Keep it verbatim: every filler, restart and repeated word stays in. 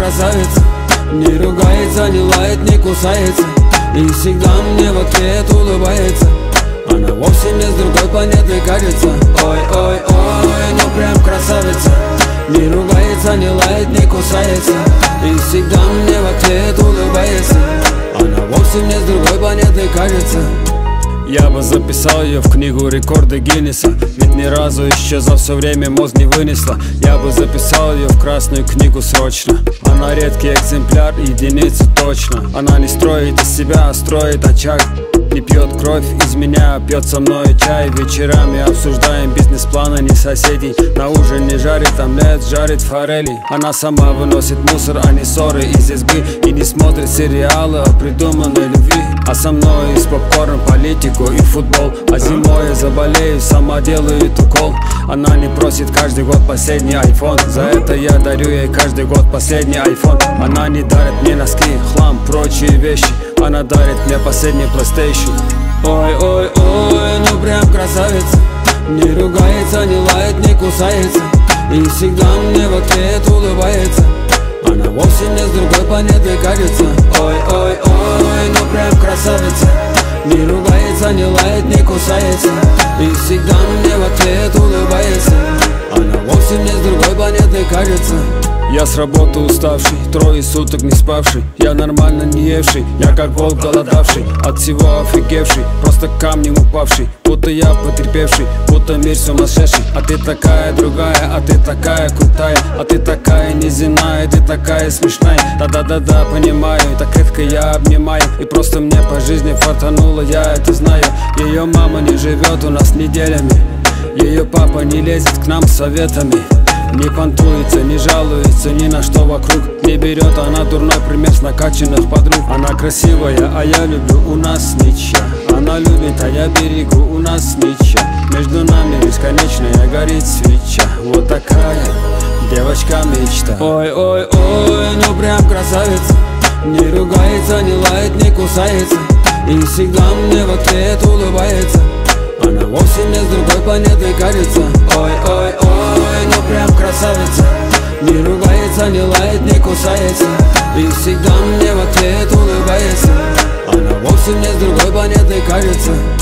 красавица, не ругается, не лает, не кусается, и всегда мне в ответ улыбается. Она вовсе не с другой планеты, кажется. Ой-ой-ой, ну прям красавица, не ругается, не лает, не кусается, и всегда мне в ответ улыбается. Она вовсе не с другой планеты, кажется. Я бы записал ее в книгу рекорды Гиннеса, ведь ни разу еще за все время мозг не вынесла. Я бы записал ее в красную книгу срочно. Она редкий экземпляр, единица точно. Она не строит из себя, а строит очаг. Не пьет кровь из меня, пьет со мной чай. Вечерами обсуждаем бизнес-планы, не соседей. На ужин не жарит омлет, жарит форели. Она сама выносит мусор, а не ссоры из избы. И не смотрит сериалы о придуманной любви. А со мной из попкорн политику и футбол. А зимой я заболею, сама делает укол. Она не просит каждый год последний айфон. За это я дарю ей каждый год последний айфон. Она не дарит мне носки, хлам, прочие вещи. Она дарит мне последний PlayStation. Ой-ой-ой, ну прям красавица, не ругается, не лает, не кусается, и всегда мне в ответ улыбается. Она вовсе не с другой планеты, кажется. Ой-ой-ой, ну прям красавица, не ругается, не лает, не кусается, и всегда мне в ответ улыбается. Она вовсе не с другой планеты, кажется. Я с работы уставший, трое суток не спавший. Я нормально не евший, я как волк голодавший, от всего офигевший, просто камнем упавший. Будто я потерпевший, будто мир сумасшедший. А ты такая другая, а ты такая крутая, а ты такая неземная, ты такая смешная. Да-да-да-да, понимаю, так редко я обнимаю. И просто мне по жизни фартануло, я это знаю. Ее мама не живет у нас неделями, ее папа не лезет к нам с советами. Не понтуется, не жалуется ни на что вокруг. Не берет она дурной пример с накачанных подруг. Она красивая, а я люблю, у нас ничья. Она любит, а я берегу, у нас ничья. Между нами бесконечная горит свеча. Вот такая девочка мечта. Ой-ой-ой, ну прям красавица, не ругается, не лает, не кусается, и всегда мне в ответ улыбается. Она вовсе не с другой планеты, кажется. Ой-ой-ой, ну прям красавица, не ругается, не лает, не кусается, и всегда мне в ответ улыбается. Она вовсе не с другой планеты, кажется.